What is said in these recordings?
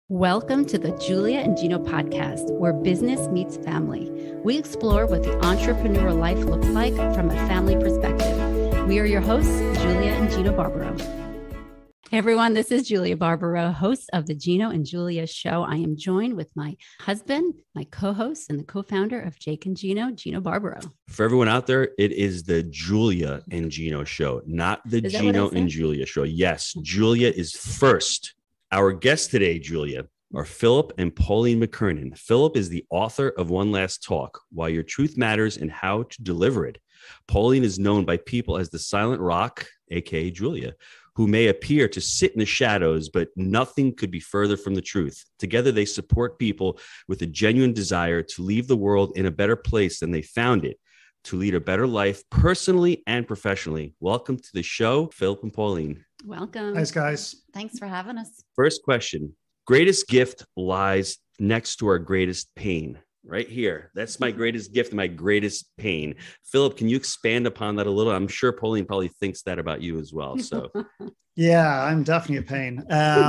Welcome to the Julia and Gino podcast, where business meets family. We explore what the entrepreneurial life looks like from a family perspective. We are your hosts, Julia and Gino Barbaro. Hey everyone, this is Julia Barbaro, host of the Gino and Julia show. I am joined with my husband, my co-host, and the co-founder of Jake and Gino, Gino Barbaro. For everyone out there, it is the Julia and Gino show, not the Gino and Julia show. Yes, Julia is first. Our guests today, Julia, are Philip and Pauline McKernan. Philip is the author of One Last Talk, Why Your Truth Matters and How to Deliver It. Pauline is known by people as the Silent Rock, aka Julia, who may appear to sit in the shadows, but nothing could be further from the truth. Together, they support people with a genuine desire to leave the world in a better place than they found it, to lead a better life personally and professionally. Welcome to the show, Philip and Pauline. Welcome. Thanks, guys. Thanks for having us. First question. Greatest gift lies next to our greatest pain. Right here. That's my greatest gift and my greatest pain. Philip, can you expand upon that a little? I'm sure Pauline probably thinks that about you as well. So, yeah, I'm definitely a pain.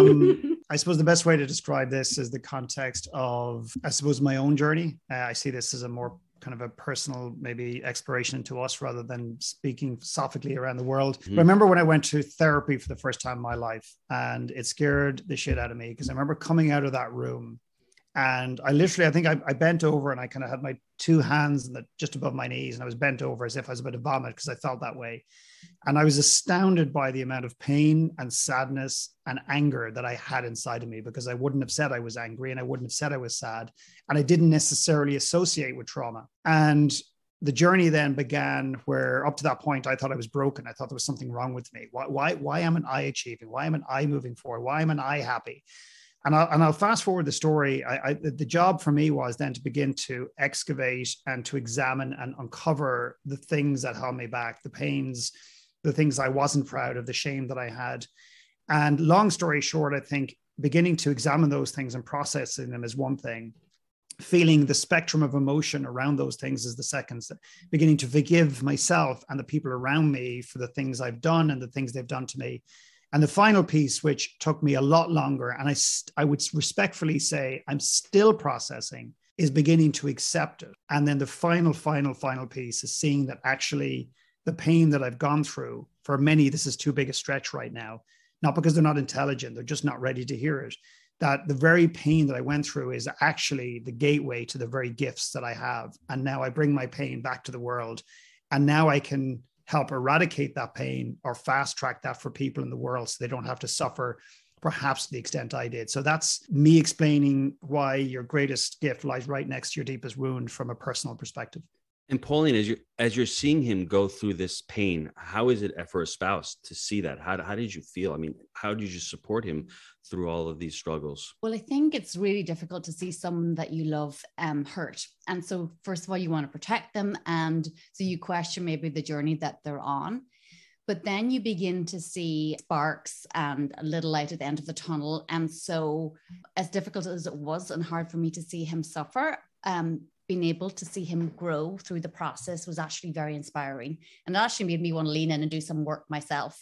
I suppose the best way to describe this is the context of, I suppose, my own journey. I see this as a more kind of a personal, maybe exploration into us rather than speaking philosophically around the world. Mm-hmm. But I remember when I went to therapy for the first time in my life, and it scared the shit out of me because I remember coming out of that room and I think I bent over and I kind of had my two hands just above my knees, and I was bent over as if I was about to vomit because I felt that way. And I was astounded by the amount of pain and sadness and anger that I had inside of me, because I wouldn't have said I was angry and I wouldn't have said I was sad. And I didn't necessarily associate with trauma. And the journey then began where up to that point, I thought I was broken. I thought there was something wrong with me. Why am I achieving? Why am I moving forward? Why am I happy? And I'll fast forward the story. The job for me was then to begin to excavate and to examine and uncover the things that held me back, the pains, the things I wasn't proud of, the shame that I had. And long story short, I think beginning to examine those things and processing them is one thing. Feeling the spectrum of emotion around those things is the second. Beginning to forgive myself and the people around me for the things I've done and the things they've done to me. And the final piece, which took me a lot longer, and I would respectfully say I'm still processing, is beginning to accept it. And then the final piece is seeing that actually the pain that I've gone through, for many, this is too big a stretch right now, not because they're not intelligent, they're just not ready to hear it, that the very pain that I went through is actually the gateway to the very gifts that I have. And now I bring my pain back to the world. And now I can help eradicate that pain or fast track that for people in the world so they don't have to suffer perhaps to the extent I did. So that's me explaining why your greatest gift lies right next to your deepest wound from a personal perspective. And Pauline, as you're seeing him go through this pain, how is it for a spouse to see that? How did you feel? I mean, how did you support him through all of these struggles? Well, I think it's really difficult to see someone that you love hurt. And so first of all, you want to protect them. And so you question maybe the journey that they're on. But then you begin to see sparks and a little light at the end of the tunnel. And so as difficult as it was and hard for me to see him suffer, being able to see him grow through the process was actually very inspiring. And it actually made me want to lean in and do some work myself.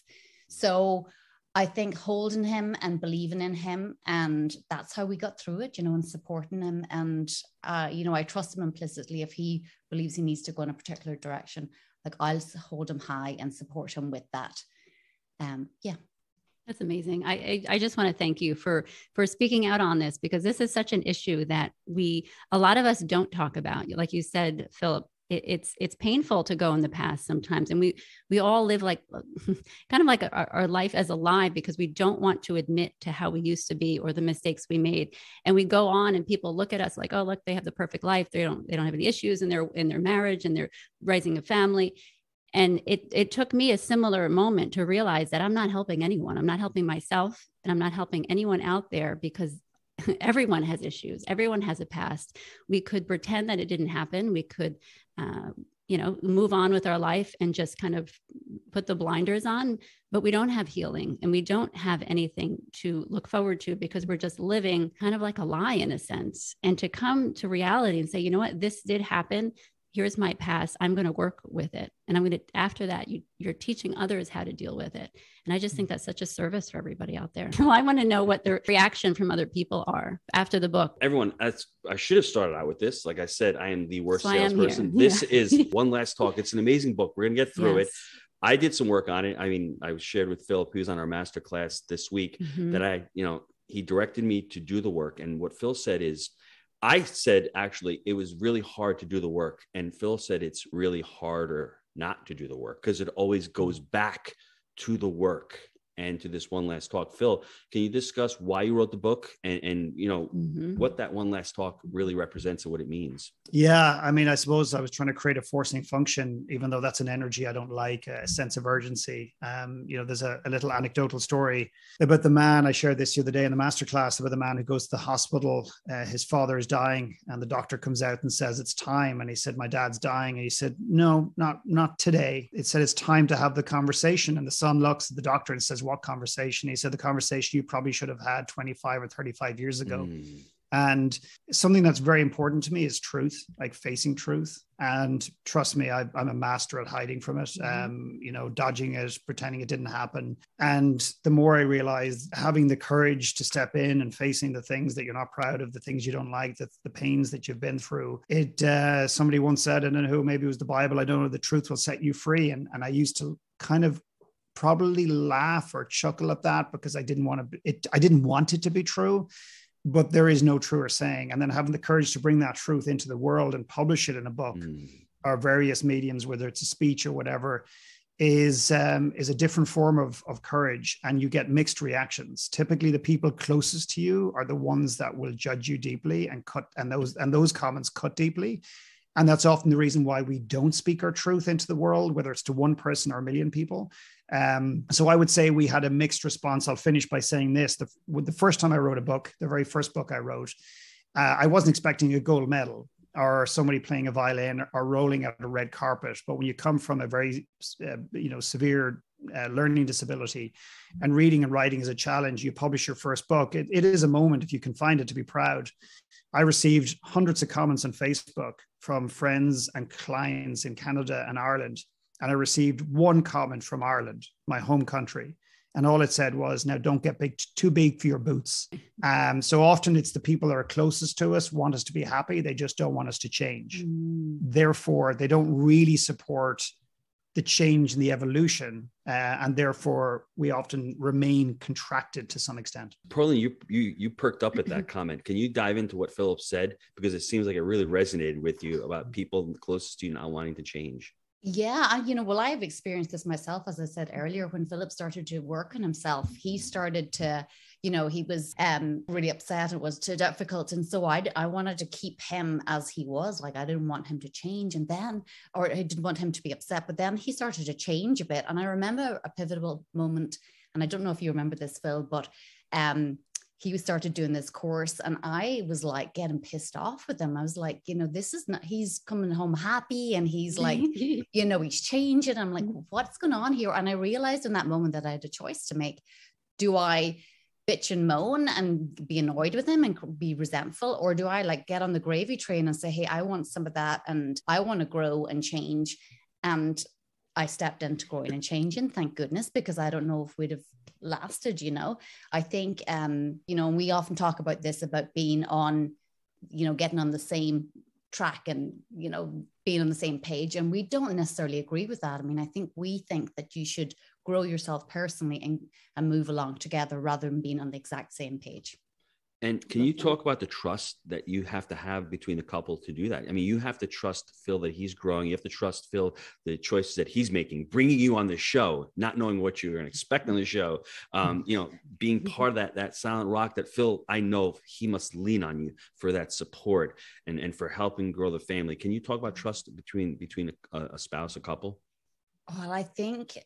So I think holding him and believing in him, and that's how we got through it, and supporting him. And, I trust him implicitly. If he believes he needs to go in a particular direction, like I'll hold him high and support him with that. That's amazing. I just want to thank you for speaking out on this, because this is such an issue that a lot of us don't talk about. Like you said, Philip, it's painful to go in the past sometimes. And we all live like kind of like our life as a lie, because we don't want to admit to how we used to be or the mistakes we made. And we go on and people look at us like, oh, look, they have the perfect life. They don't have any issues in their marriage, and they're raising a family. And it took me a similar moment to realize that I'm not helping anyone. I'm not helping myself, and I'm not helping anyone out there, because everyone has issues. Everyone has a past. We could pretend that it didn't happen. We could, move on with our life and just kind of put the blinders on, but we don't have healing, and we don't have anything to look forward to, because we're just living kind of like a lie in a sense. And to come to reality and say, you know what, this did happen. here's my past. I'm going to work with it. And I'm going to, after that, you're teaching others how to deal with it. And I just think that's such a service for everybody out there. Well, I want to know what the reaction from other people are after the book. Everyone, I should have started out with this. Like I said, I am the worst salesperson. This is One Last Talk. It's an amazing book. We're going to get through it. I did some work on it. I mean, I shared with Philip, who's on our masterclass this week, that he directed me to do the work. And what Phil said is, I said, actually, it was really hard to do the work. And Phil said, it's really harder not to do the work because it always goes back to the work and to this One Last Talk. Phil, can you discuss why you wrote the book and what that One Last Talk really represents and what it means? Yeah, I mean, I suppose I was trying to create a forcing function, even though that's an energy I don't like, a sense of urgency. There's a little anecdotal story about the man. I shared this the other day in the masterclass about the man who goes to the hospital. His father is dying, and the doctor comes out and says, it's time. And he said, my dad's dying. And he said, no, not today. It said, it's time to have the conversation. And the son looks at the doctor and says, what conversation? He said, the conversation you probably should have had 25 or 35 years ago. And something that's very important to me is truth, like facing truth. And trust me, I'm a master at hiding from it, dodging it, pretending it didn't happen. And the more I realized having the courage to step in and facing the things that you're not proud of, the things you don't like, the pains that you've been through, somebody once said, I don't know who, maybe it was the Bible, I don't know, the truth will set you free. And I used to kind of probably laugh or chuckle at that because I didn't want it to be true. But there is no truer saying. And then having the courage to bring that truth into the world and publish it in a book or various mediums, whether it's a speech or whatever, is a different form of courage. And you get mixed reactions. Typically, the people closest to you are the ones that will judge you deeply and those comments cut deeply. And that's often the reason why we don't speak our truth into the world, whether it's to one person or a million people. So I would say we had a mixed response. I'll finish by saying this. The first time I wrote a book, the very first book I wrote, I wasn't expecting a gold medal or somebody playing a violin or rolling out a red carpet. But when you come from a very severe learning disability and reading and writing is a challenge, you publish your first book. It is a moment, if you can find it, to be proud. I received hundreds of comments on Facebook from friends and clients in Canada and Ireland. And I received one comment from Ireland, my home country. And all it said was, now don't get too big for your boots. So often it's the people that are closest to us want us to be happy. They just don't want us to change. Therefore, they don't really support the change and the evolution. And therefore, we often remain contracted to some extent. Pearline, you perked up at that comment. Can you dive into what Philip said? Because it seems like it really resonated with you about people closest to you not wanting to change. Yeah, I've experienced this myself. As I said earlier, when Philip started to work on himself, he started to, he was really upset. It was too difficult. And so I wanted to keep him as he was. Like, I didn't want him to change. Or I didn't want him to be upset. But then he started to change a bit. And I remember a pivotal moment, and I don't know if you remember this, Phil, but he started doing this course and I was like getting pissed off with him. I was like, this is not, he's coming home happy and he's like, he's changing. I'm like, what's going on here? And I realized in that moment that I had a choice to make. Do I bitch and moan and be annoyed with him and be resentful? Or do I get on the gravy train and say, hey, I want some of that and I want to grow and change. And I stepped into growing and changing, thank goodness, because I don't know if we'd have lasted, I think, we often talk about this, about being on, getting on the same track and, being on the same page. And we don't necessarily agree with that. I mean, I think we think that you should grow yourself personally and move along together rather than being on the exact same page. And can you talk about the trust that you have to have between the couple to do that? I mean, you have to trust Phil that he's growing. You have to trust Phil, the choices that he's making, bringing you on the show, not knowing what you're going to expect on the show, being part of that silent rock that Phil, I know he must lean on you for that support and for helping grow the family. Can you talk about trust between a spouse, a couple? Well, I think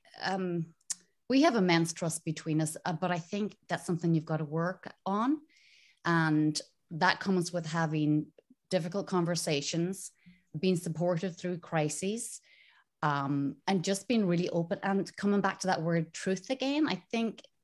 we have immense trust between us, but I think that's something you've got to work on. And that comes with having difficult conversations, being supportive through crises, and just being really open. And coming back to that word truth again, I think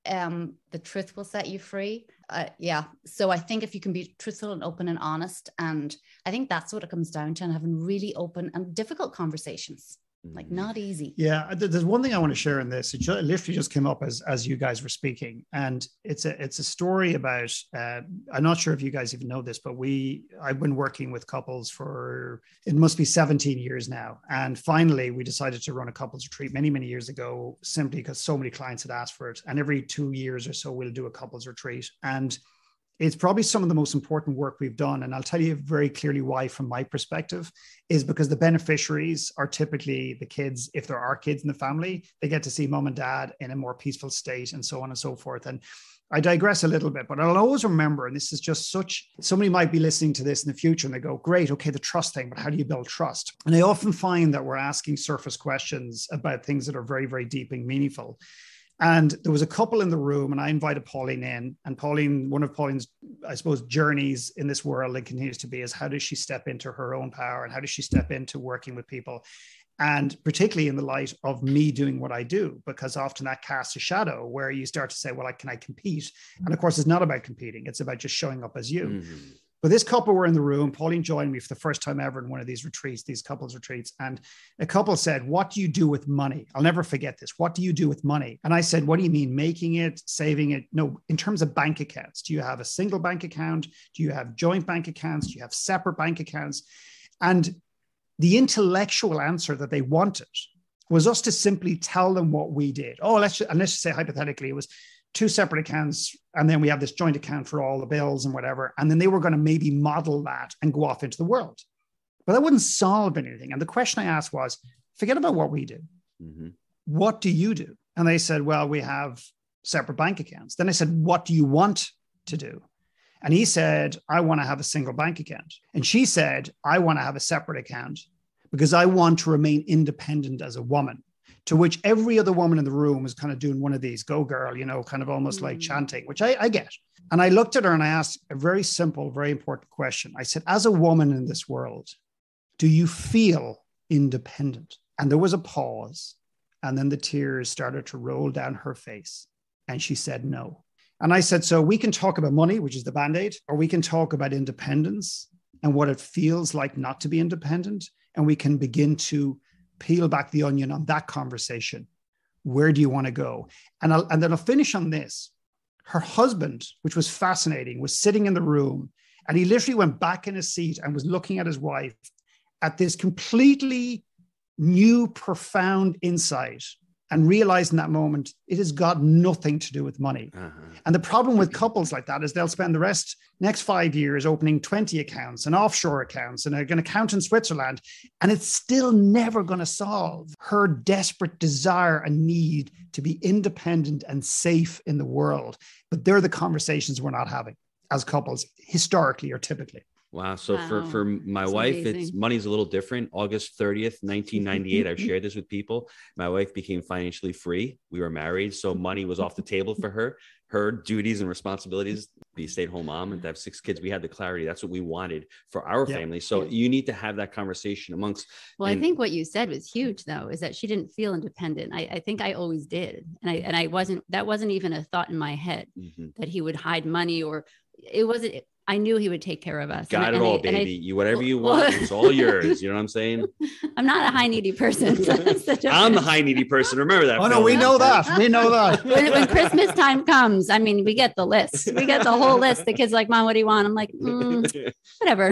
the truth will set you free. Yeah. So I think if you can be truthful and open and honest, and I think that's what it comes down to, and having really open and difficult conversations. Like not easy. Yeah, there's one thing I want to share in this. It literally just came up as you guys were speaking, and it's a story about. I'm not sure if you guys even know this, but I've been working with couples for it must be 17 years now, and finally we decided to run a couples retreat many years ago, simply because so many clients had asked for it. And every 2 years or so we'll do a couples retreat, and it's probably some of the most important work we've done. And I'll tell you very clearly why, from my perspective, is because the beneficiaries are typically the kids. If there are kids in the family, they get to see mom and dad in a more peaceful state, and so on and so forth. And I digress a little bit, but I'll always remember, and this is just somebody might be listening to this in the future and they go, great, okay, the trust thing, but how do you build trust? And I often find that we're asking surface questions about things that are very, very deep and meaningful. And there was a couple in the room, and I invited Pauline in. And Pauline, one of Pauline's, I suppose, journeys in this world and continues to be is how does she step into her own power, and how does she step into working with people? And particularly in the light of me doing what I do, because often that casts a shadow where you start to say, well, can I compete? And of course, it's not about competing. It's about just showing up as you. Mm-hmm. But this couple were in the room. Pauline joined me for the first time ever in one of these retreats, these couples retreats. And a couple said, what do you do with money? I'll never forget this. What do you do with money? And I said, what do you mean? Making it, saving it? No, in terms of bank accounts. Do you have a single bank account? Do you have joint bank accounts? Do you have separate bank accounts? And the intellectual answer that they wanted was us to simply tell them what we did. Oh, let's just say hypothetically, it was 2 separate accounts, and then we have this joint account for all the bills and whatever. And then they were going to maybe model that and go off into the world. But that wouldn't solve anything. And the question I asked was, forget about what we do. Mm-hmm. What do you do? And they said, well, we have separate bank accounts. Then I said, what do you want to do? And he said, I want to have a single bank account. And she said, I want to have a separate account because I want to remain independent as a woman. To which every other woman in the room was kind of doing one of these, go girl, kind of almost like chanting, which I get. And I looked at her and I asked a very simple, very important question. I said, as a woman in this world, do you feel independent? And there was a pause. And then the tears started to roll down her face. And she said, no. And I said, so we can talk about money, which is the Band-Aid, or we can talk about independence and what it feels like not to be independent. And we can begin to peel back the onion on that conversation. Where do you want to go? And then I'll finish on this. Her husband, which was fascinating, was sitting in the room, and he literally went back in his seat and was looking at his wife at this completely new, profound insight, and realized in that moment, it has got nothing to do with money. Uh-huh. And the problem with couples like that is they'll spend the next 5 years opening 20 accounts and offshore accounts and an account in Switzerland. And it's still never going to solve her desperate desire and need to be independent and safe in the world. But they're the conversations we're not having as couples, historically or typically. Wow. So for my wife, money's a little different. August 30th, 1998. I've shared this with people. My wife became financially free. We were married. So money was off the table for her. Her duties and responsibilities, be a stay-at-home mom and to have 6 kids. We had the clarity. That's what we wanted for our family. So you need to have that conversation amongst. Well, I think what you said was huge, though, is that she didn't feel independent. I think I always did. And I wasn't, that wasn't even a thought in my head that he would hide money, or it wasn't. I knew he would take care of us. Got it all, baby. You whatever you want, it's all yours. You know what I'm saying? I'm not a high needy person. So I'm the high needy person. Remember that. Oh no, we know that. We know that. When Christmas time comes, I mean, we get the list. We get the whole list. The kids are like, Mom, what do you want? I'm like, whatever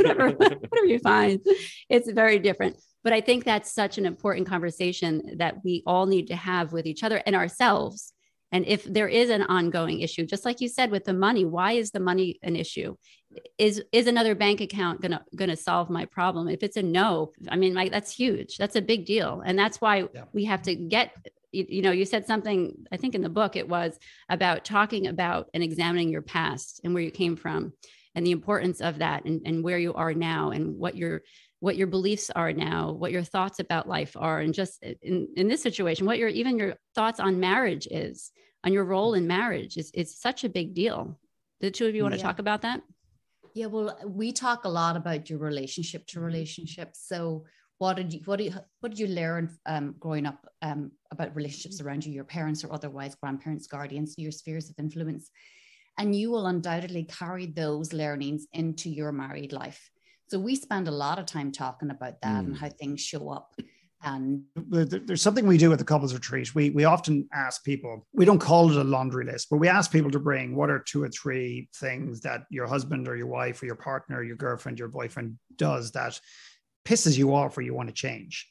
you find. It's very different. But I think that's such an important conversation that we all need to have with each other and ourselves. And if there is an ongoing issue, just like you said with the money, why is the money an issue? Is another bank account gonna solve my problem? If it's a no, I mean, that's huge. That's a big deal. And that's why we have to get, you said something, I think in the book, it was about talking about and examining your past and where you came from and the importance of that and where you are now and what your beliefs are now, what your thoughts about life are. And just in this situation, what your thoughts on marriage is, on your role in marriage is such a big deal. The two of you want to talk about that? Yeah, well, we talk a lot about your relationship to relationship. So what did you learn growing up about relationships around you, your parents or otherwise, grandparents, guardians, your spheres of influence? And you will undoubtedly carry those learnings into your married life. So we spend a lot of time talking about that and how things show up. And there's something we do at the couples retreat. We often ask people, we don't call it a laundry list, but we ask people to bring what are 2 or 3 things that your husband or your wife or your partner, or your girlfriend, your boyfriend does that pisses you off or you want to change.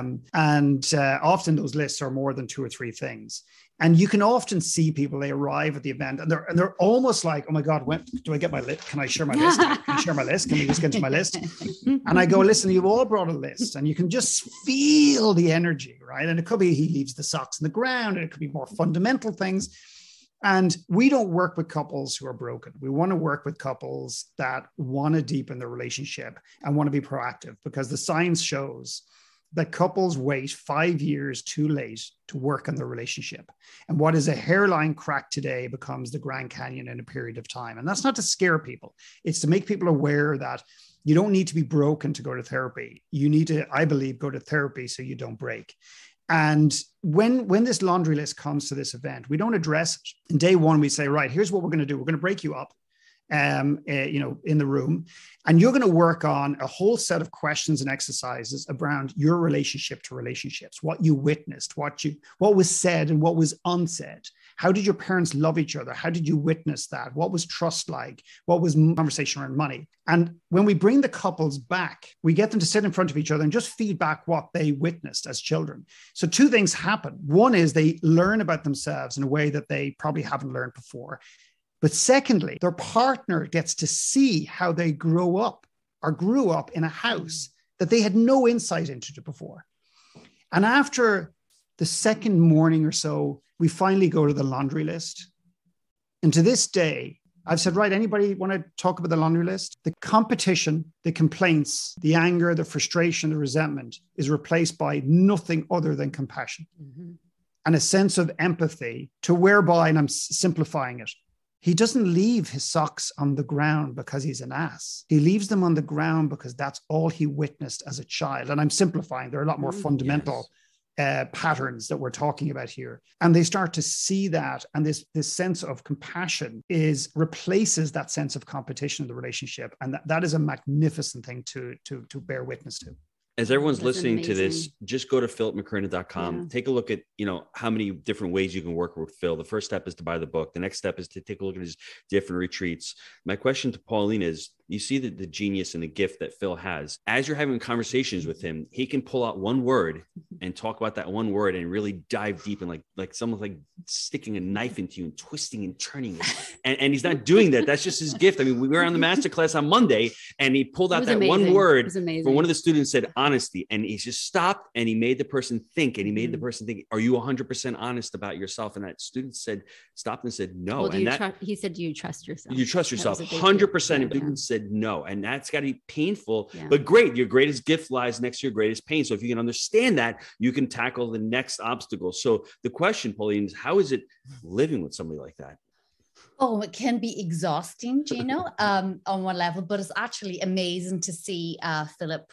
Often those lists are more than 2 or 3 things. And you can often see people, they arrive at the event and they're almost like, oh my God, when do I get my list? Can I share my list? Can I share my list? Can we just get into my list? And I go, listen, you've all brought a list and you can just feel the energy, right? And it could be he leaves the socks in the ground, and it could be more fundamental things. And we don't work with couples who are broken. We want to work with couples that want to deepen their relationship and want to be proactive, because the science shows that couples wait 5 years too late to work on their relationship. And what is a hairline crack today becomes the Grand Canyon in a period of time. And that's not to scare people. It's to make people aware that you don't need to be broken to go to therapy. You need to, I believe, go to therapy so you don't break. And when this laundry list comes to this event, we don't address it. In day one, we say, right, here's what we're going to do. We're going to break you up, in the room, and you're going to work on a whole set of questions and exercises around your relationship to relationships, what you witnessed, what was said and what was unsaid. How did your parents love each other? How did you witness that? What was trust like? What was conversation around money? And when we bring the couples back, we get them to sit in front of each other and just feedback what they witnessed as children. So 2 things happen. One is they learn about themselves in a way that they probably haven't learned before. But secondly, their partner gets to see how they grew up in a house that they had no insight into before. And after the second morning or so, we finally go to the laundry list. And to this day, I've said, right, anybody want to talk about the laundry list? The competition, the complaints, the anger, the frustration, the resentment is replaced by nothing other than compassion and a sense of empathy, to whereby, and I'm simplifying it, he doesn't leave his socks on the ground because he's an ass. He leaves them on the ground because that's all he witnessed as a child. And I'm simplifying. There are a lot more fundamental patterns that we're talking about here. And they start to see that. And this sense of compassion replaces that sense of competition in the relationship. And that is a magnificent thing to bear witness to. As everyone's listening to this, just go to philipmckernan.com. Yeah. Take a look at, how many different ways you can work with Phil. The first step is to buy the book. The next step is to take a look at his different retreats. My question to Pauline is, you see the genius and the gift that Phil has. As you're having conversations with him, he can pull out one word and talk about that one word and really dive deep and like someone's like sticking a knife into you and twisting and turning it. And he's not doing that. That's just his gift. I mean, we were on the masterclass on Monday and he pulled out that one word for one of the students, said honesty. And he just stopped and he made the person think, and he made the person think, are you 100% honest about yourself? And that student stopped and said, no. Well, he said, do you trust yourself? You trust yourself 100%. And student said no. And that's got to be painful, but great. Your greatest gift lies next to your greatest pain. So if you can understand that, you can tackle the next obstacle. So the question, Pauline, is how is it living with somebody like that? Oh, it can be exhausting, Gino, on one level, but it's actually amazing to see Philip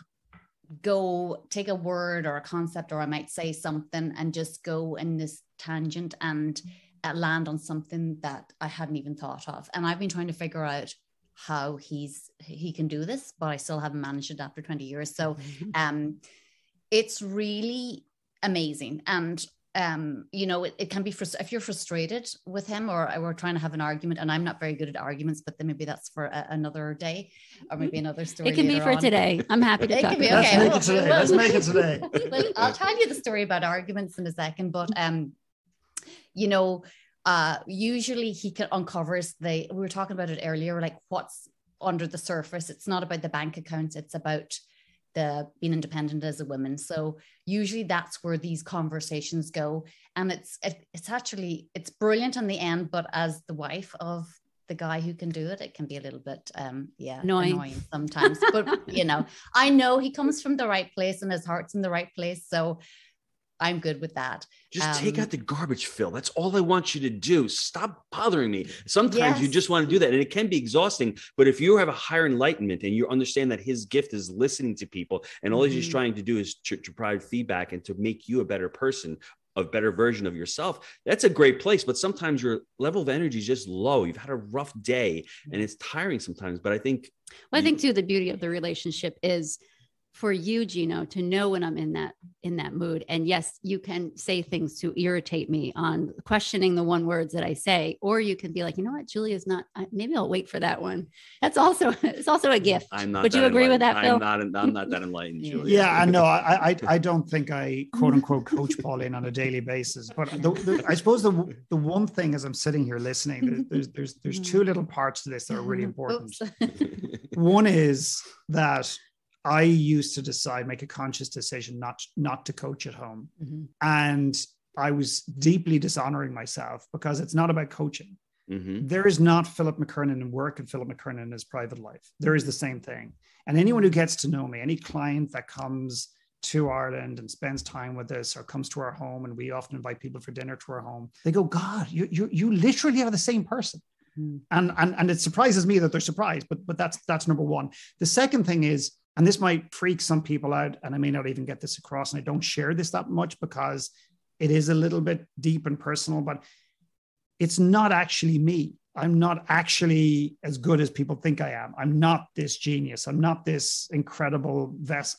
go take a word or a concept, or I might say something, and just go in this tangent and land on something that I hadn't even thought of. And I've been trying to figure out how he can do this, but I still haven't managed it after 20 years. So it's really amazing. And it can be if you're frustrated with him, or we're trying to have an argument, and I'm not very good at arguments, but then maybe that's for another day, or maybe another story. It can be for today. I'm happy to talk about it. Let's make it today. Well, I'll tell you the story about arguments in a second, but usually he uncovers we were talking about it earlier, like what's under the surface. It's not about the bank accounts, it's about the being independent as a woman. So usually that's where these conversations go, and it's brilliant in the end, but as the wife of the guy who can do it, it can be a little bit annoying sometimes. But I know he comes from the right place and his heart's in the right place. So I'm good with that. Just take out the garbage, Phil. That's all I want you to do. Stop bothering me. Sometimes you just want to do that. And it can be exhausting. But if you have a higher enlightenment and you understand that his gift is listening to people and all he's trying to do is to provide feedback and to make you a better person, a better version of yourself, that's a great place. But sometimes your level of energy is just low. You've had a rough day and it's tiring sometimes. But I think too, the beauty of the relationship is for you, Gino, to know when I'm in that mood. And yes, you can say things to irritate me on questioning the one words that I say, or you can be like, you know what, Julia's not, maybe I'll wait for that one. It's also a gift. Would you agree with that, Phil? I'm not that enlightened, Julia. Yeah, I know. I don't think I quote unquote coach Pauline on a daily basis, but I suppose the one thing as I'm sitting here listening, there's two little parts to this that are really important. One is that I used to make a conscious decision not to coach at home. And I was deeply dishonoring myself because it's not about coaching. There is not Philip McKernan in work and Philip McKernan in his private life. There is the same thing. And anyone who gets to know me, any client that comes to Ireland and spends time with us or comes to our home, and we often invite people for dinner to our home, they go, God, you literally are the same person. And it surprises me that they're surprised, but that's number one. The second thing is, and this might freak some people out, and I may not even get this across, and I don't share this that much because it is a little bit deep and personal, but it's not actually me. I'm not actually as good as people think I am. I'm not this genius. I'm not this incredible vest.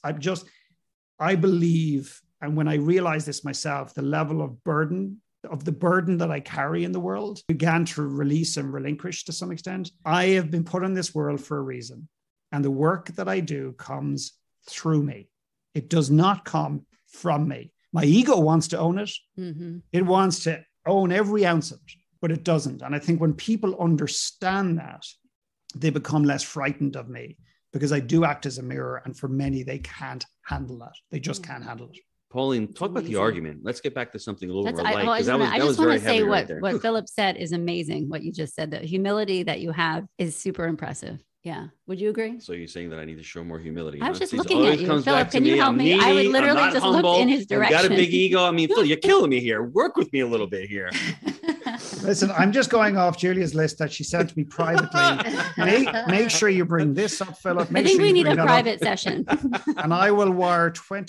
I believe, and when I realized this myself, the level of the burden that I carry in the world began to release and relinquish to some extent. I have been put in this world for a reason. And the work that I do comes through me. It does not come from me. My ego wants to own it. It wants to own every ounce of it, but it doesn't. And I think when people understand that, they become less frightened of me because I do act as a mirror. And for many, they can't handle that. They just can't handle it. Pauline, talk about the argument. Let's get back to something a little more light. I just want to say what Philip said is amazing. What you just said, the humility that you have is super impressive. Yeah. Would you agree? So you're saying that I need to show more humility? I was just looking at you. Philip, can you help me? I would literally just look in his direction. I've got a big ego. I mean, Phil, you're killing me here. Work with me a little bit here. Listen, I'm just going off Julia's list that she sent me privately. Make sure you bring this up, Philip. I think we need a private session. And I will wire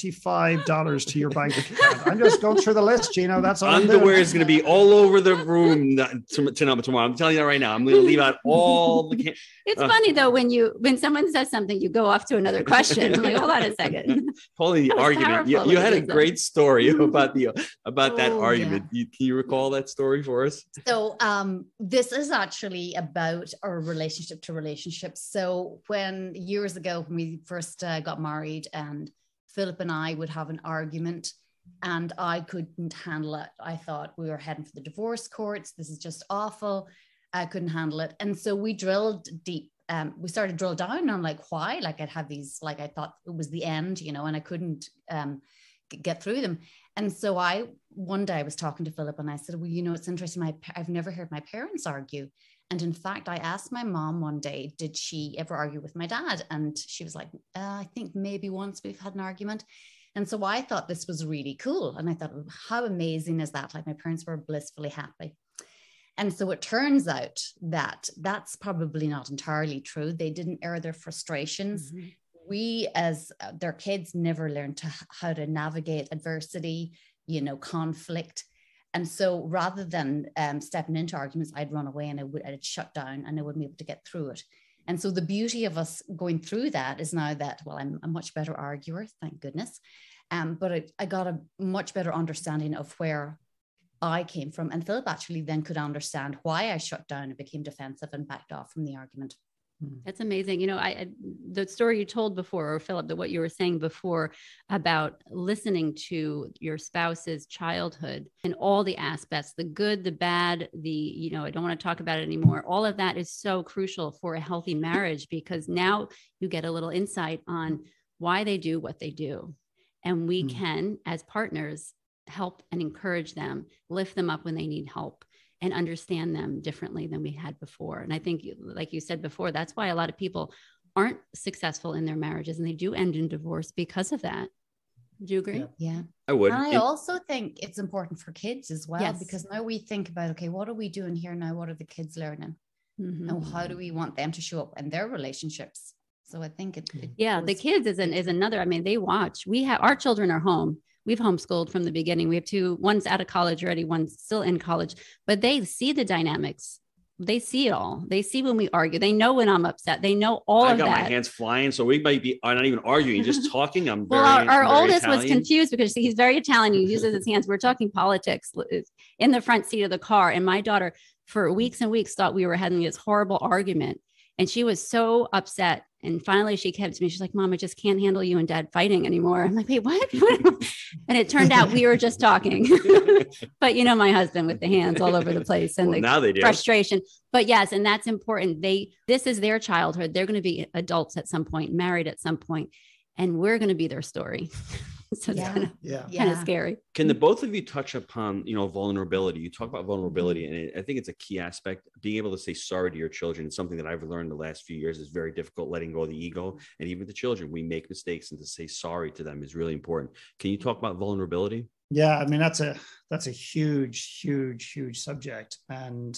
$25 to your bank account. I'm just going through the list, Gino. That's all. Underwear is going to be all over the room tomorrow. I'm telling you that right now. I'm going to leave out all the. It's funny though when someone says something, you go off to another question. I'm like, hold on a second. Pauline, the argument. You had a great story about that argument. Yeah. Can you recall that story for us? So this is actually about our relationship to relationships. So years ago, when we first got married, and Philip and I would have an argument and I couldn't handle it. I thought we were heading for the divorce courts. This is just awful. I couldn't handle it. And so we drilled deep. We started to drill down on why, I'd have these, I thought it was the end, and I couldn't get through them. And so one day I was talking to Philip and I said, well, it's interesting. I've never heard my parents argue. And in fact, I asked my mom one day, did she ever argue with my dad? And she was like, I think maybe once we've had an argument. And so I thought this was really cool. And I thought, how amazing is that? My parents were blissfully happy. And so it turns out that that's probably not entirely true. They didn't air their frustrations. Mm-hmm. We, as their kids, never learned how to navigate adversity, conflict. And so rather than stepping into arguments, I'd run away and I'd shut down and I wouldn't be able to get through it. And so the beauty of us going through that is now that, well, I'm a much better arguer, thank goodness. But I got a much better understanding of where I came from. And Philip actually then could understand why I shut down and became defensive and backed off from the argument. That's amazing. The story you told before, or Philip, what you were saying before about listening to your spouse's childhood and all the aspects, the good, the bad, I don't want to talk about it anymore. All of that is so crucial for a healthy marriage, because now you get a little insight on why they do what they do. And we can, as partners, help and encourage them, lift them up when they need help, and understand them differently than we had before. And I think, like you said before, that's why a lot of people aren't successful in their marriages and they do end in divorce because of that. Do you agree? Yeah. I would. And I also think it's important for kids as well, Yes. because now we think about, okay, what are we doing here now? What are the kids learning? And how do we want them to show up in their relationships? So I think the kids is another. I mean, they watch. We have our children are home. We've homeschooled from the beginning. We have two. One's out of college already. One's still in college. But they see the dynamics. They see it all. They see when we argue. They know when I'm upset. They know all of that. I got my hands flying, so we might be not even arguing, just talking. I'm very. Well, our oldest Italian. was confused because he's very Italian. He uses his hands. We're talking politics in the front seat of the car, and my daughter, for weeks and weeks, thought we were having this horrible argument, and she was so upset. And finally, she came to me. She's like, "Mom, I just can't handle you and Dad fighting anymore." I'm like, "Wait, what?" And it turned out we were just talking. But you know, my husband with the hands all over the place and now they do. Frustration. But yes, and that's important. This is their childhood. They're going to be adults at some point, married at some point, and we're going to be their story. So it's kind of scary. Can the both of you touch upon, vulnerability? You talk about vulnerability, and I think it's a key aspect. Being able to say sorry to your children is something that I've learned the last few years is very difficult. Letting go of the ego, and even the children, we make mistakes, and to say sorry to them is really important. Can you talk about vulnerability? Yeah, I mean that's a huge subject, and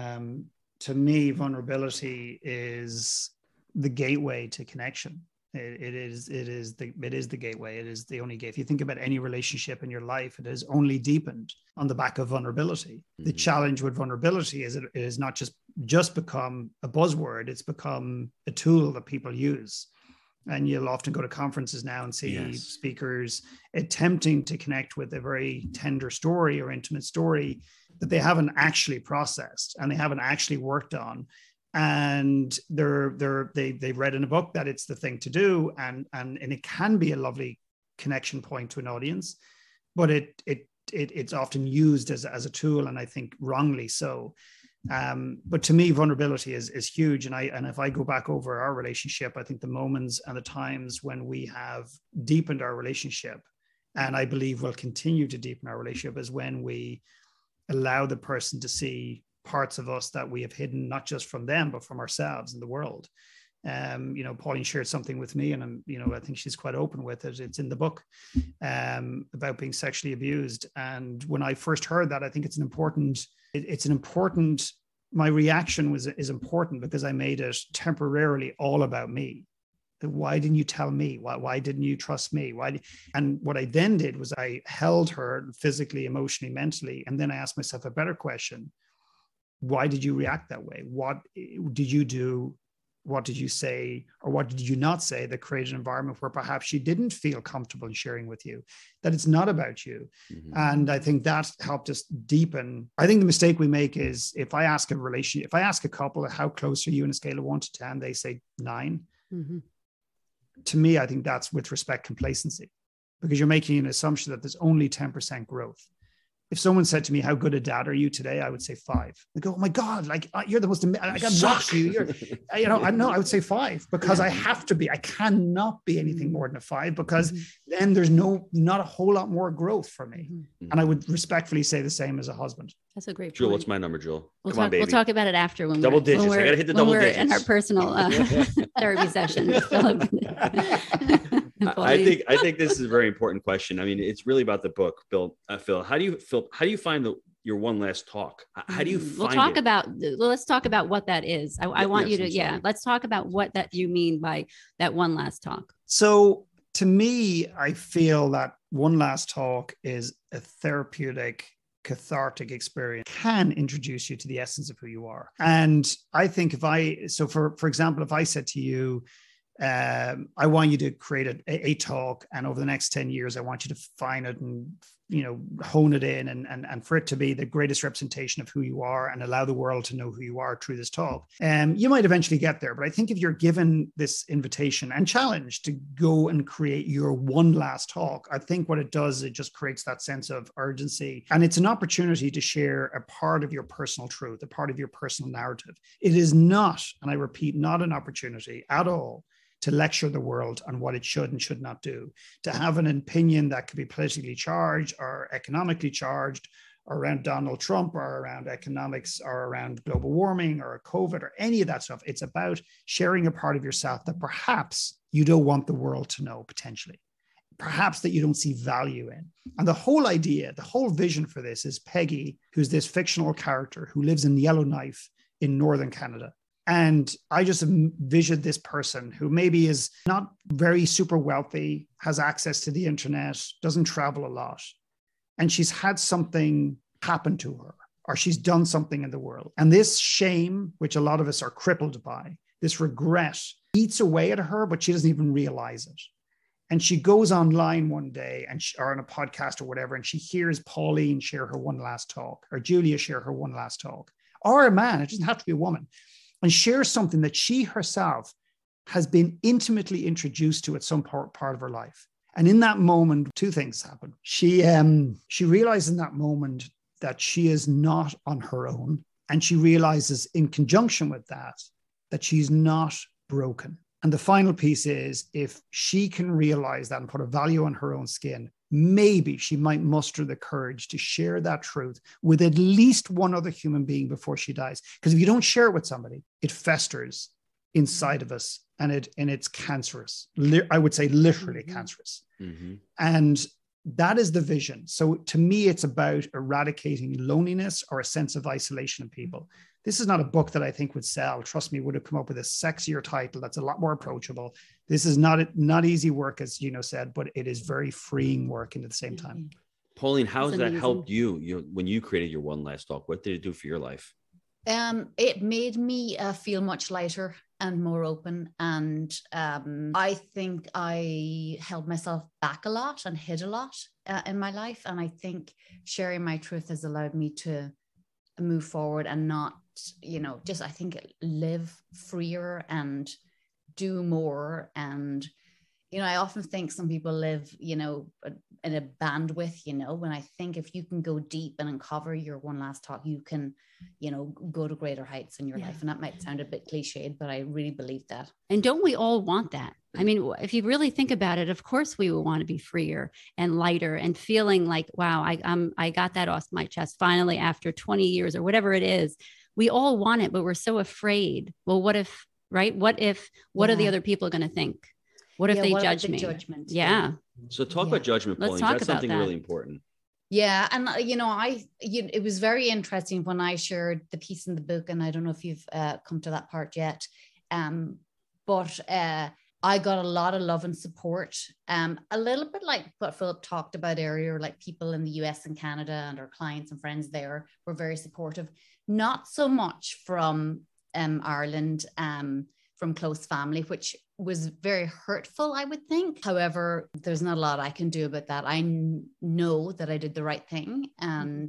to me, vulnerability is the gateway to connection. It is the gateway. It is the only gate. If you think about any relationship in your life, it has only deepened on the back of vulnerability. Mm-hmm. The challenge with vulnerability is it is not just become a buzzword. It's become a tool that people use. And you'll often go to conferences now and see speakers attempting to connect with a very tender story or intimate story that they haven't actually processed and they haven't actually worked on. And they've read in a book that it's the thing to do, and it can be a lovely connection point to an audience, but it's often used as a tool, and I think wrongly so. But to me, vulnerability is huge, and if I go back over our relationship, I think the moments and the times when we have deepened our relationship, and I believe will continue to deepen our relationship, is when we allow the person to see parts of us that we have hidden, not just from them, but from ourselves and the world. Pauline shared something with me, and I think she's quite open with it. It's in the book about being sexually abused. And when I first heard that, I think it's an important, my reaction is important because I made it temporarily all about me. Why didn't you tell me? Why didn't you trust me? And what I then did was I held her physically, emotionally, mentally. And then I asked myself a better question. Why did you react that way? What did you do? What did you say? Or what did you not say that created an environment where perhaps she didn't feel comfortable in sharing with you, that it's not about you? Mm-hmm. And I think that helped us deepen. I think the mistake we make is if I ask a couple, how close are you on a scale of 1 to 10, they say 9. Mm-hmm. To me, I think that's with respect complacency, because you're making an assumption that there's only 10% growth. If someone said to me, how good a dad are you today? I would say 5. They go, oh my God, like you're the most, I got to watch you. I would say 5 because I have to be, I cannot be anything more than a 5 because then there's not a whole lot more growth for me. Mm-hmm. And I would respectfully say the same as a husband. That's a great point. Jewel, what's my number, Jewel? Come on, baby. We'll talk about it after when double digits. I got to hit the double digits. In our personal therapy session. I think this is a very important question. I mean, it's really about the book, Phil. How do you find your one last talk? How do you find let's talk about what that is. I want you to, let's talk about what that you mean by that one last talk. So to me, I feel that one last talk is a therapeutic, cathartic experience, can introduce you to the essence of who you are. And I think for example, if I said to you, I want you to create a talk, and over the next 10 years, I want you to find it and, hone it in and for it to be the greatest representation of who you are and allow the world to know who you are through this talk. You might eventually get there, but I think if you're given this invitation and challenge to go and create your one last talk, I think what it does, it just creates that sense of urgency. And it's an opportunity to share a part of your personal truth, a part of your personal narrative. It is not, and I repeat, not an opportunity at all to lecture the world on what it should and should not do, to have an opinion that could be politically charged or economically charged, or around Donald Trump or around economics or around global warming or COVID or any of that stuff. It's about sharing a part of yourself that perhaps you don't want the world to know potentially. perhaps that you don't see value in. And the whole idea, the whole vision for this is Peggy, who's this fictional character who lives in Yellowknife in northern Canada. And I just envisioned this person who maybe is not very super wealthy, has access to the internet, doesn't travel a lot. And she's had something happen to her, or she's done something in the world. And this shame, which a lot of us are crippled by, this regret eats away at her, but she doesn't even realize it. And she goes online one day or on a podcast or whatever, and she hears Pauline share her one last talk, or Julia share her one last talk, or a man, it doesn't have to be a woman, and share something that she herself has been intimately introduced to at some part of her life. And in that moment, two things happen. She realizes in that moment that she is not on her own. And she realizes in conjunction with that she's not broken. And the final piece is, if she can realize that and put a value on her own skin, maybe she might muster the courage to share that truth with at least one other human being before she dies. Because if you don't share it with somebody, it festers inside of us, and it's cancerous. I would say literally cancerous. Mm-hmm. And that is the vision. So to me, it's about eradicating loneliness or a sense of isolation in people. This is not a book that I think would sell. Trust me, would have come up with a sexier title that's a lot more approachable. This is not easy work, as Gino said, but it is very freeing work at the same time. Pauline, how has that helped you when you created your one last talk? What did it do for your life? It made me feel much lighter and more open. And I think I held myself back a lot and hid a lot in my life. And I think sharing my truth has allowed me to move forward and not, I think live freer and do more. And, I often think some people live, in a bandwidth, when I think if you can go deep and uncover your one last talk, you can, go to greater heights in your life. And that might sound a bit cliched, but I really believe that. And don't we all want that? I mean, if you really think about it, of course we will want to be freer and lighter and feeling like, wow, I got that off my chest finally after 20 years or whatever it is. We all want it, but we're so afraid. Well, what if, right? What are the other people going to think? What if they judge me? Judgment? Yeah. So talk about judgment, Pauline. That's something really important. Yeah. And, it was very interesting when I shared the piece in the book, and I don't know if you've come to that part yet, but I got a lot of love and support, a little bit like what Philip talked about earlier, like people in the US and Canada and our clients and friends there were very supportive, not so much from Ireland, from close family, which was very hurtful, I would think. However, there's not a lot I can do about that. I know that I did the right thing. And,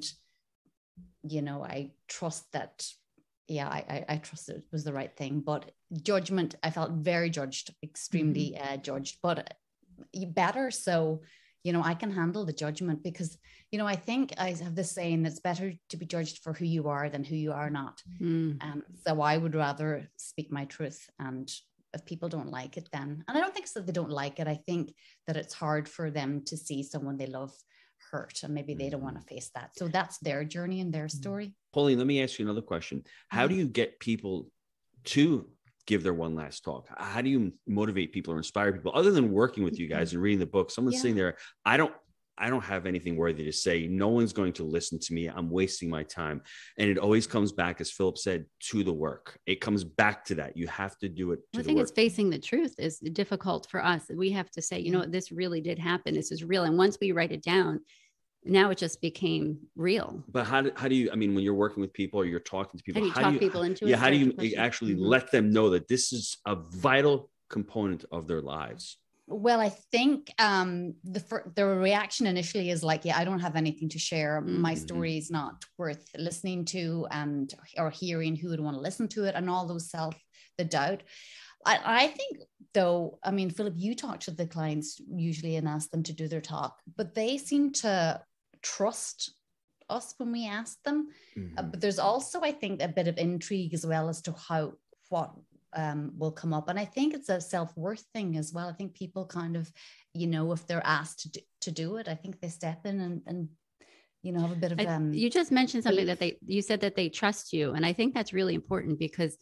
I trust that, I trust it was the right thing. But judgment, I felt very judged, extremely judged, but better. So, I can handle the judgment because, I think I have this saying, it's better to be judged for who you are than who you are not. So I would rather speak my truth, and if people don't like it, then, and I don't think it's that they don't like it. I think that it's hard for them to see someone they love hurt, and maybe they don't want to face that. So that's their journey and their story. Pauline, let me ask you another question. How do you get people to give their one last talk? How do you motivate people or inspire people other than working with you guys and reading the book? Someone's sitting there, I don't have anything worthy to say. No one's going to listen to me. I'm wasting my time. And it always comes back, as Philip said, to the work. It comes back to that. You have to do it. I think it's facing the truth is difficult for us. We have to say, this really did happen. This is real. And once we write it down, now it just became real. But how do you, when you're working with people or you're talking to people, how do you talk people into it? Yeah. How do you actually let them know that this is a vital component of their lives? Well, I think the reaction initially is like, I don't have anything to share. My story is not worth listening to or hearing. Who would want to listen to it? And all those the doubt. I think though, Philip, you talk to the clients usually and ask them to do their talk, but they seem to trust us when we ask them. But there's also, I think, a bit of intrigue as well as to what will come up. And I think it's a self-worth thing as well. I think people kind of, if they're asked to do it, I think they step in and have a bit of you just mentioned something that you said that they trust you. And I think that's really important because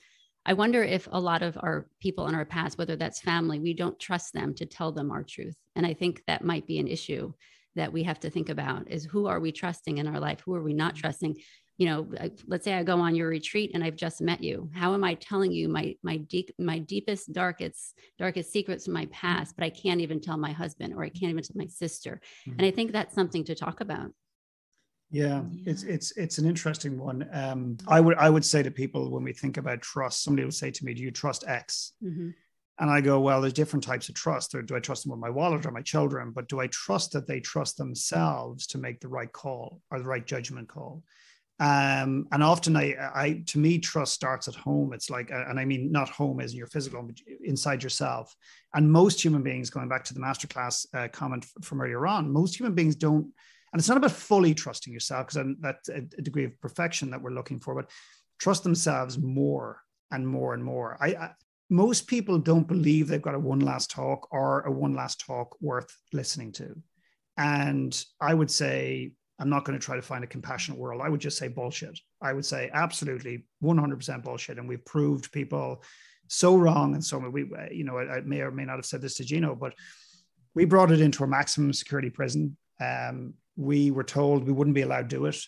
I wonder if a lot of our people in our past, whether that's family, we don't trust them to tell them our truth. And I think that might be an issue that we have to think about, is who are we trusting in our life? Who are we not trusting? You know, let's say I go on your retreat and I've just met you. How am I telling you my deepest, darkest secrets from my past, but I can't even tell my husband, or I can't even tell my sister. And I think that's something to talk about. Yeah, it's an interesting one. I would say to people, when we think about trust, somebody would say to me, do you trust X? Mm-hmm. And I go, well, there's different types of trust. Or do I trust them with my wallet or my children? But do I trust that they trust themselves to make the right call or the right judgment call? And often I to me, trust starts at home. It's like, and I mean, not home as in your physical, but inside yourself. And most human beings, going back to the masterclass comment from earlier on, most human beings don't, and it's not about fully trusting yourself, because that's a degree of perfection that we're looking for, but trust themselves more and more and more. Most people don't believe they've got a one last talk, or a one last talk worth listening to. And I would say, I'm not going to try to find a compassionate world. I would just say bullshit. I would say absolutely 100% bullshit. And we've proved people so wrong. And so I may or may not have said this to Gino, but we brought it into a maximum security prison. We were told we wouldn't be allowed to do it.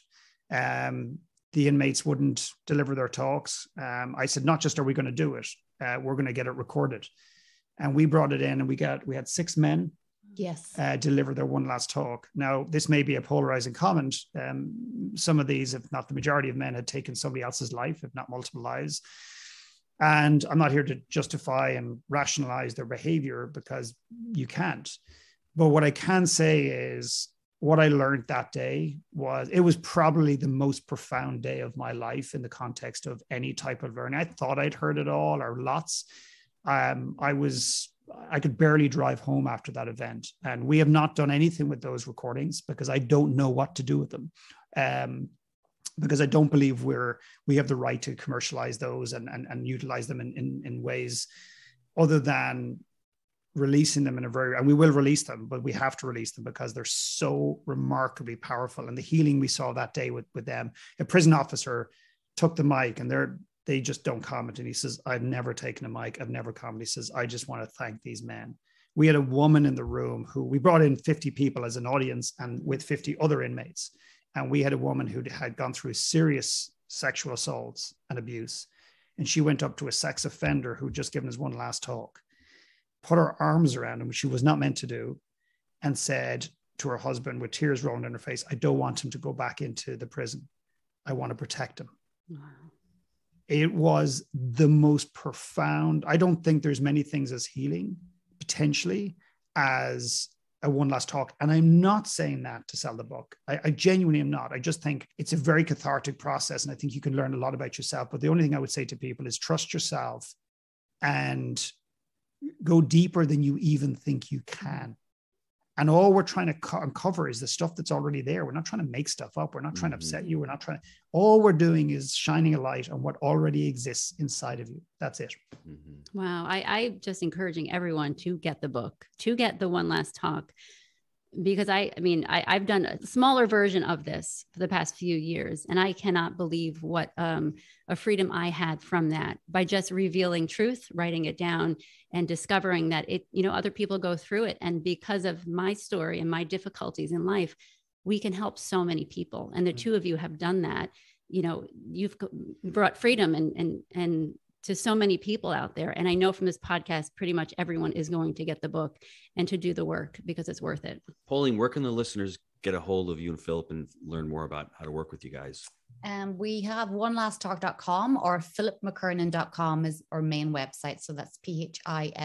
The inmates wouldn't deliver their talks. I said, not just are we going to do it, we're going to get it recorded. And we brought it in, and we had 6 men deliver their one last talk. Now, this may be a polarizing comment. Some of these, if not the majority of men, had taken somebody else's life, if not multiple lives. And I'm not here to justify and rationalize their behavior, because you can't. But what I can say is, what I learned that day it was probably the most profound day of my life in the context of any type of learning. I thought I'd heard it all, or lots. I could barely drive home after that event. And we have not done anything with those recordings, because I don't know what to do with them. Because I don't believe we have the right to commercialize those and utilize them in ways other than releasing them and we will release them, but we have to release them because they're so remarkably powerful. And the healing we saw that day with them, a prison officer took the mic, and they just don't comment. And he says, I've never taken a mic. I've never commented. He says, I just want to thank these men. We had a woman in the room who we brought in 50 people as an audience, and with 50 other inmates. And we had a woman who had gone through serious sexual assaults and abuse. And she went up to a sex offender who'd just given us one last talk, put her arms around him, which she was not meant to do, and said to her husband with tears rolling down her face, I don't want him to go back into the prison. I want to protect him. Wow. It was the most profound. I don't think there's many things as healing, potentially, as a one last talk. And I'm not saying that to sell the book. I genuinely am not. I just think it's a very cathartic process. And I think you can learn a lot about yourself. But the only thing I would say to people is trust yourself and go deeper than you even think you can. And all we're trying to uncover is the stuff that's already there. We're not trying to make stuff up. We're not trying to upset you. All we're doing is shining a light on what already exists inside of you. That's it. Mm-hmm. Wow. I'm just encouraging everyone to get the book, to get the One Last Talk, because I've done a smaller version of this for the past few years, and I cannot believe what a freedom I had from that by just revealing truth, writing it down, and discovering that other people go through it. And because of my story and my difficulties in life, we can help so many people. And the two of you have done that. You've brought freedom and to so many people out there. And I know from this podcast, pretty much everyone is going to get the book and to do the work, because it's worth it. Pauline, where can the listeners get a hold of you and Philip and learn more about how to work with you guys? We have onelasttalk.com, or philipmckernan.com is our main website. So that's PHILIP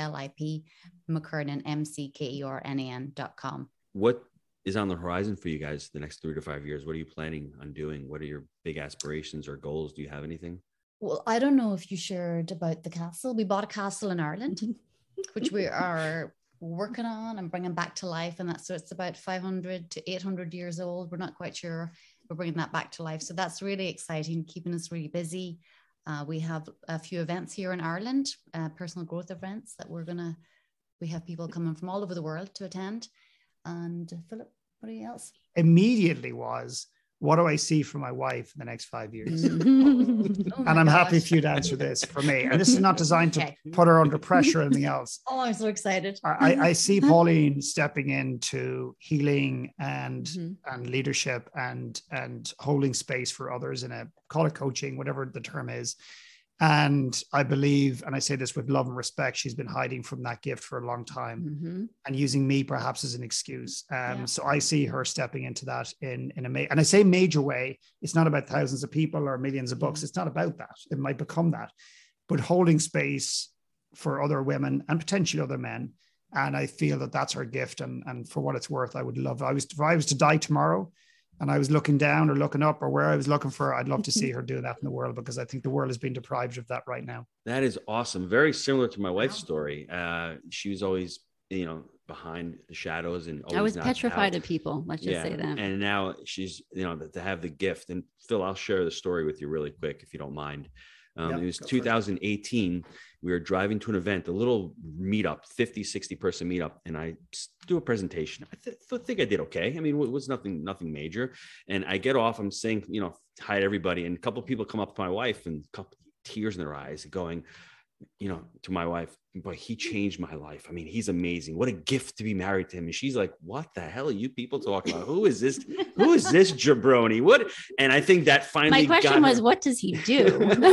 McKernan, MCKERNAN.com. What is on the horizon for you guys the next 3 to 5 years? What are you planning on doing? What are your big aspirations or goals? Do you have anything? Well, I don't know if you shared about the castle. We bought a castle in Ireland, which we are working on and bringing back to life. And so it's about 500 to 800 years old. We're not quite sure. We're bringing that back to life. So that's really exciting, keeping us really busy. We have a few events here in Ireland, personal growth events that we have people coming from all over the world to attend. And Philip, what else? Immediately what do I see for my wife in the next 5 years? Oh and I'm happy for you to answer this for me. And this is not designed to put her under pressure or anything else. Oh, I'm so excited. I see Pauline stepping into healing and leadership and holding space for others in a, call it coaching, whatever the term is. And I believe, and I say this with love and respect, she's been hiding from that gift for a long time and using me perhaps as an excuse. So I see her stepping into that in a, and I say major way. It's not about thousands of people or millions of books. It's not about that. It might become that, but holding space for other women and potentially other men. And I feel that that's her gift. And for what it's worth, I would love, if I was to die tomorrow, and I was looking down or looking up or where I was looking for, I'd love to see her do that in the world, because I think the world is being deprived of that right now. That is awesome. Very similar to my wife's story. She was always, behind the shadows and always I was petrified of people. Let's just say that. And now she's, to have the gift. And Phil, I'll share the story with you really quick, if you don't mind. It was 2018. We were driving to an event, a little meetup, 50, 60 person meetup. And I do a presentation. I think I did okay. I mean, it was nothing major. And I get off, I'm saying, hi to everybody. And a couple of people come up to my wife and a couple tears in their eyes going, to my wife, but he changed my life. I mean, he's amazing. What a gift to be married to him. And she's like, what the hell are you people talking about? Who is this? Who is this jabroni? What? And I think that finally, my question was, what does he do?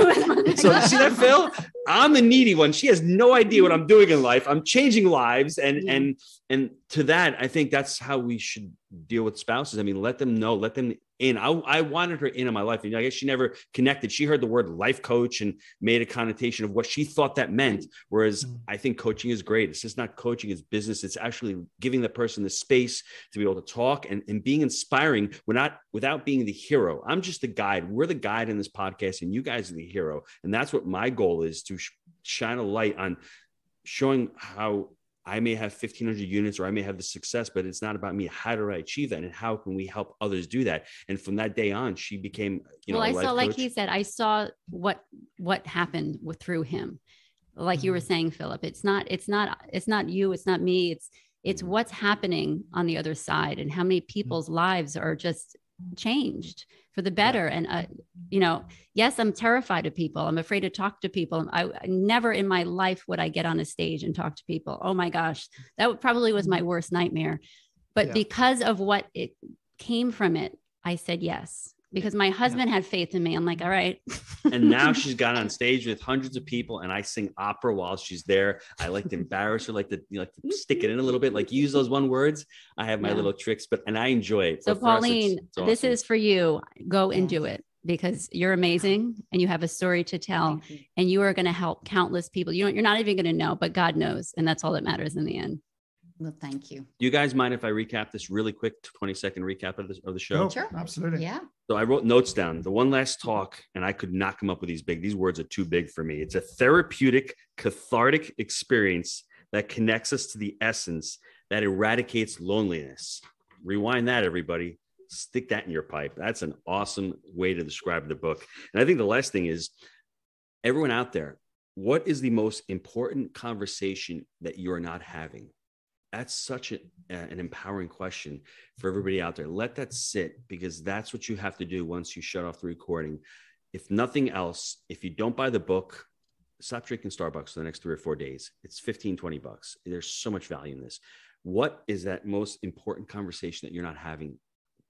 So see that, Phil? I'm the needy one. She has no idea what I'm doing in life. I'm changing lives. And to that, I think that's how we should deal with spouses. I mean, let them know, let them in. I wanted her in my life. And I guess she never connected. She heard the word life coach and made a connotation of what she thought that meant. Whereas I think coaching is great. It's just not coaching, it's business. It's actually giving the person the space to be able to talk and being inspiring. We're not, without being the hero. I'm just the guide. We're the guide in this podcast and you guys are the hero. And that's what my goal is, to shine a light on showing how I may have 1,500 units or I may have the success, but it's not about me. How do I achieve that? And how can we help others do that? And from that day on, she became, I saw, like he said, I saw what happened through him. Like you were saying, Philip, it's not you, it's not me. It's what's happening on the other side and how many people's lives are just changed for the better. And, yes, I'm terrified of people. I'm afraid to talk to people. I never in my life would I get on a stage and talk to people. Oh my gosh, that probably was my worst nightmare. But because of what it came from it, I said yes. Because my husband had faith in me. I'm like, all right. And now she's got on stage with hundreds of people and I sing opera while she's there. I like to embarrass her, like to stick it in a little bit, like use those one words. I have my little tricks, and I enjoy it. So Pauline, it's awesome. This is for you. Go and do it, because you're amazing and you have a story to tell and you are going to help countless people. You're not even going to know, but God knows. And that's all that matters in the end. Well, thank you. Do you guys mind if I recap this really quick, 20-second recap of the show? Oh, sure. Absolutely. Yeah. So I wrote notes down. The one last talk, and I could not come up with these words are too big for me. It's a therapeutic, cathartic experience that connects us to the essence that eradicates loneliness. Rewind that, everybody. Stick that in your pipe. That's an awesome way to describe the book. And I think the last thing is, everyone out there, what is the most important conversation that you're not having? That's such an empowering question for everybody out there. Let that sit, because that's what you have to do once you shut off the recording. If nothing else, if you don't buy the book, stop drinking Starbucks for the next 3 or 4 days. It's $15-$20. There's so much value in this. What is that most important conversation that you're not having?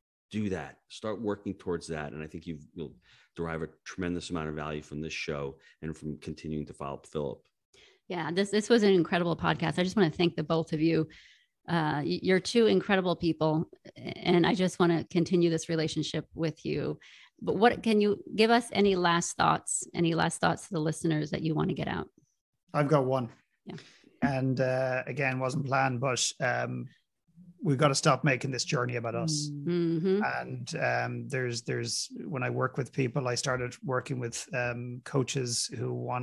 Do that. Start working towards that. And I think you'll derive a tremendous amount of value from this show and from continuing to follow Philip. Yeah, this was an incredible podcast. I just want to thank the both of you. You're two incredible people, and I just want to continue this relationship with you. But what can you give us any last thoughts to the listeners that you want to get out? I've got one. Yeah. And again, wasn't planned, but we've got to stop making this journey about us. Mm-hmm. And there's when I work with people, I started working with coaches who want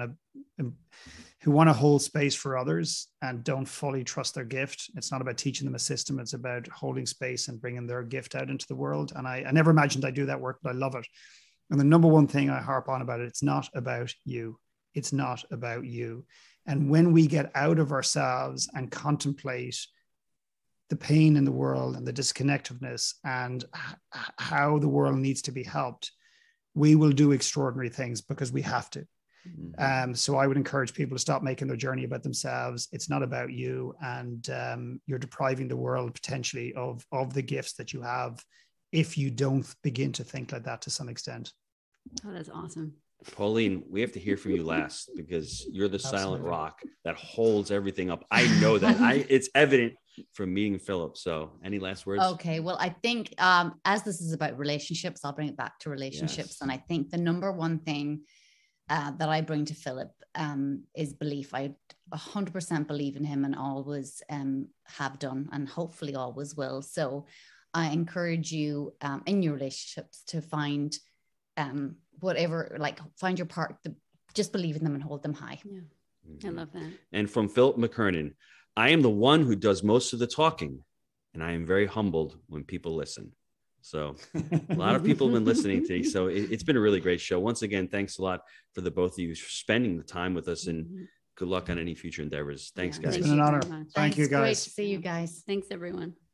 to hold space for others and don't fully trust their gift. It's not about teaching them a system. It's about holding space and bringing their gift out into the world. And I never imagined I'd do that work, but I love it. And the number one thing I harp on about it, it's not about you. It's not about you. And when we get out of ourselves and contemplate the pain in the world and the disconnectedness and how the world needs to be helped, we will do extraordinary things because we have to. So I would encourage people to stop making their journey about themselves. It's not about you, and you're depriving the world potentially of the gifts that you have if you don't begin to think like that to some extent. Oh, that's awesome. Pauline, we have to hear from you last because you're the Absolutely. silent rock that holds everything up. I know that. It's evident from meeting Philip. So any last words? Okay. Well, I think as this is about relationships, I'll bring it back to relationships. Yes. And I think the number one thing that I bring to Philip is belief. I 100% believe in him and always have done, and hopefully always will. So I encourage you in your relationships to find whatever, like find your part, just believe in them and hold them high. Yeah, I love that. And from Philip McKernan, I am the one who does most of the talking, and I am very humbled when people listen. So a lot of people have been listening today. So it's been a really great show. Once again, thanks a lot for the both of you for spending the time with us, and good luck on any future endeavors. Thanks, guys. It's been an honor. Thank you, guys. Great to see you guys. Thanks, everyone.